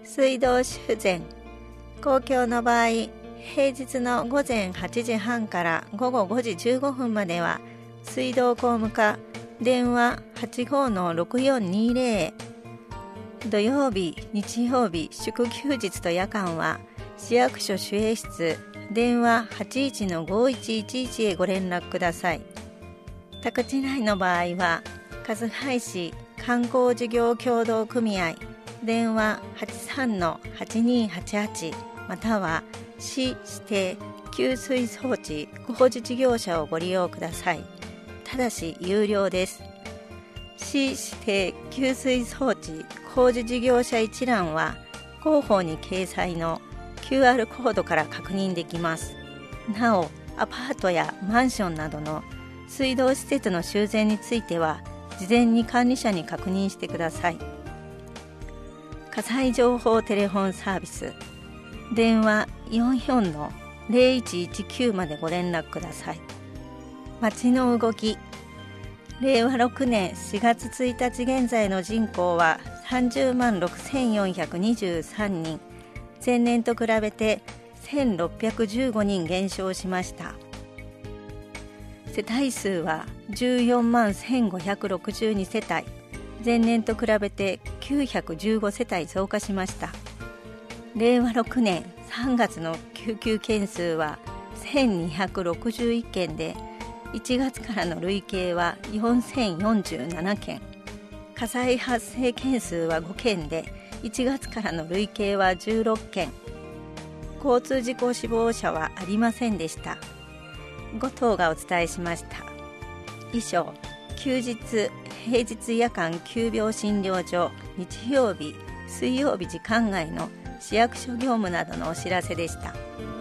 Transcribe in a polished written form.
水道修繕。公共の場合、平日の午前8時半から午後5時15分までは水道公務課電話 85-6420 へ。土曜日、日曜日、祝休日と夜間は市役所守衛室電話 81-5111 へご連絡ください。宅地内の場合は春日井市観光事業協同組合電話 83-8288 または市指定給水装置工事事業者をご利用ください。ただし有料です。市指定給水装置工事事業者一覧は広報に掲載の QR コードから確認できます。なお、アパートやマンションなどの水道施設の修繕については事前に管理者に確認してください。火災情報テレフォンサービス電話 44-0119 までご連絡ください。町の動き。令和6年4月1日現在の人口は30万6423人、前年と比べて1615人減少しました。世帯数は14万1562世帯、前年と比べて915世帯増加しました。令和6年3月の救急件数は1261件で、1月からの累計は4047件。火災発生件数は5件で、1月からの累計は16件。交通事故死亡者はありませんでした。5頭がお伝えしました。以上、休日、平日夜間急病診療所、日曜日、水曜日時間外の市役所業務などのお知らせでした。